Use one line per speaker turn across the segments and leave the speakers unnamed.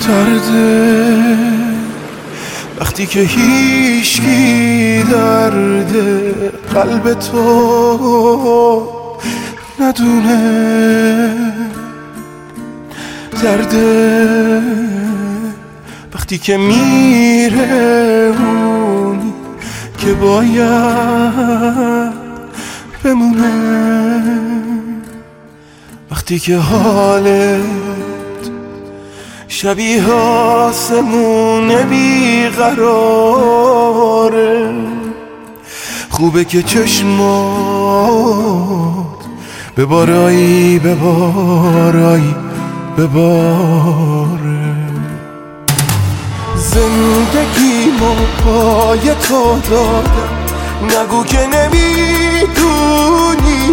درده وقتی که هیچکی درد قلب تو ندونه، درده وقتی که میره اونی که باید بمونه، وقتی که حالت شبیه آسمون بیقراره، خوبه که چشمات ببارایی ببارایی بباره. زندگیمو پای تو دادم، نگو که نمیدونی،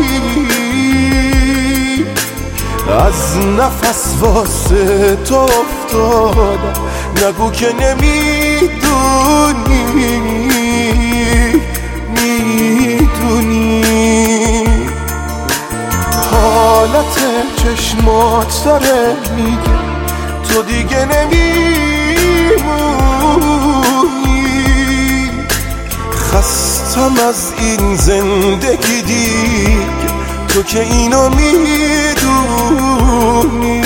از نفس واسه تو افتادم، نگو که نمیدونی، میدونی حالت چشمات داره میگه تو دیگه نمیمونی، خستم از این زندگی دیگه، تو که اینو میدونی،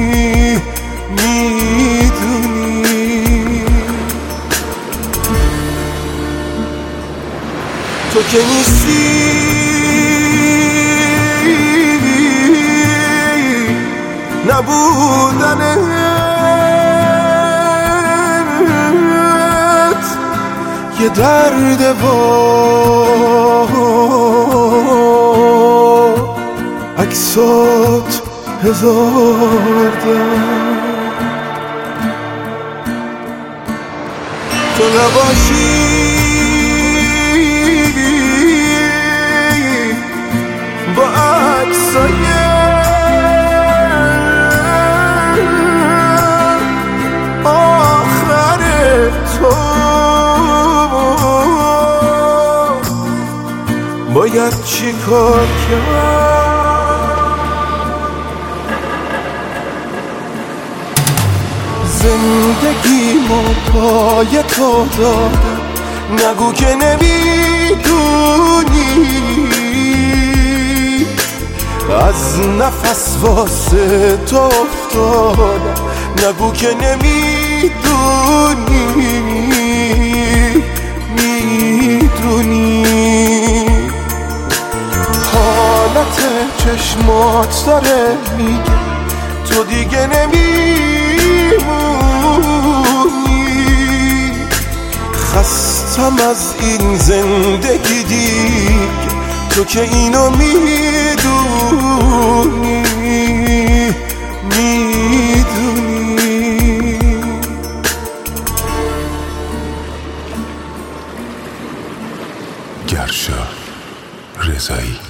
میدونی تو که نیستی نبودنت یه درد و عکسات هزار درد، تو نباشی با عکسای باید چی کار کرد؟ زندگیمو پای تو دادم، نگو که نمیدونی، از نفس واسه تو افتادم، نگو که نمیدونی، میدونی حالت چشمات داره میگه تو دیگه نمیمونی، خستم از این زندگی دیگه، تو که اینو میدونی، میدونی
گرشا رضایی.